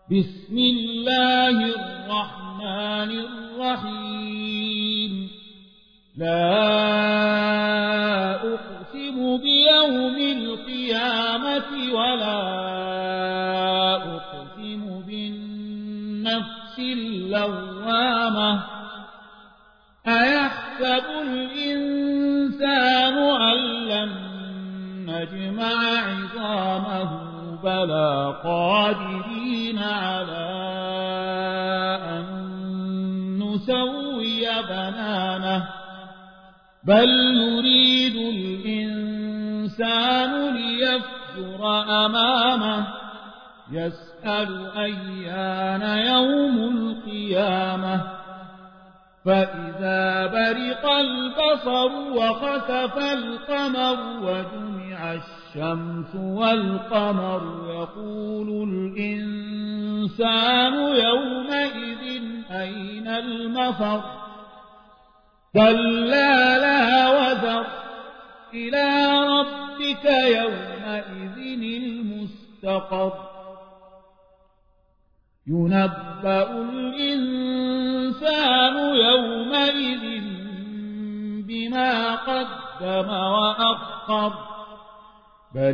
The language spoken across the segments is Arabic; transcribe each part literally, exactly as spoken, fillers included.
بسم الله الرحمن الرحيم لا أقسم بيوم القيامة ولا أقسم بالنفس اللوامة أيحسب الإنسان أن لن نجمع عظامه بلى قادرين على أن نسوي بنانه بل يريد الإنسان ليفجر أمامه يسأل أيان يوم القيامة فإذا برق البصر وخسف القمر وجمع الشمس والقمر يقول الإنسان يومئذ أين المفر كلا لا وزر إلى ربك يومئذ المستقر ينبأ الإنسان يومئذ بما قدم وأخر بل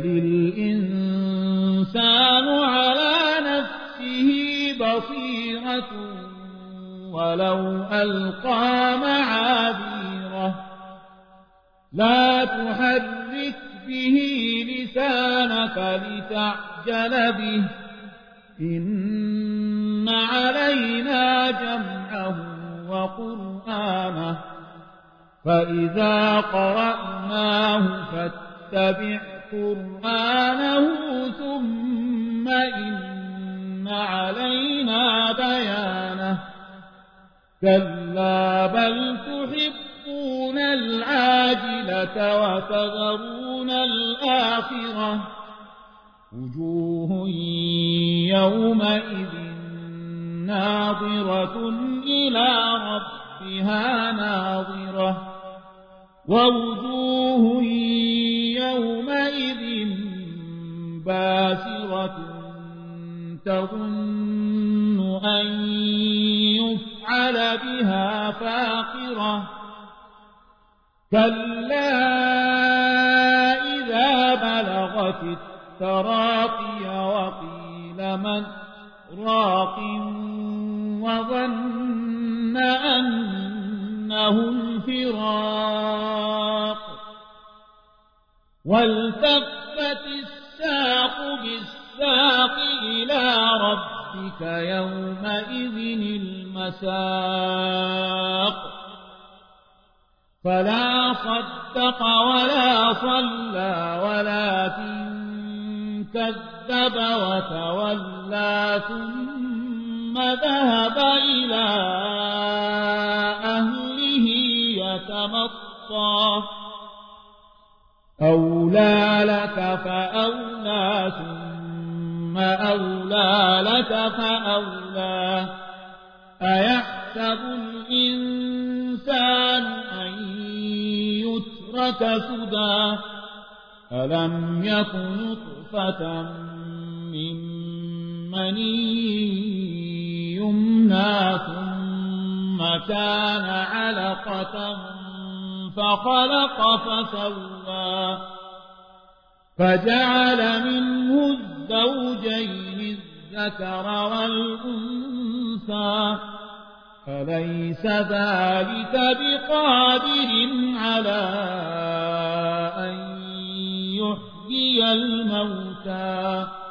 الإنسان على نفسه بصيرة ولو ألقى معاذيره لا تحرك به لسانك لتعجل به إن علينا جمعه وقرآنه فإذا قرأناه فاتبع قرآنه ثم إن علينا بيانه كلا بل تحبون العاجلة وتذرون الآخرة وجوه يومئذ ناظرة إلى ربها ناظرة ووجوه يومئذ باسرة تظن أن يفعل بها فاقرة كلا إذا بلغت التراقي وقيل من راق وظن أنه الفراق والتفت الساق بالساق إلى ربك يومئذ المساق فلا صدق ولا صلى ولكن كذب وتولى ثم ذهب إلى أهله يتمطى أولى لك فأولى ثم أولى لك فأولى أيحسب الإنسان أن يترك سدى ألم يكن نطفة من مني يمنى ثم كان علقة فخلق فسوى فجعل منه الزوجين الذكر والأنثى أليس ذلك بقادر على أن يحيي الموتى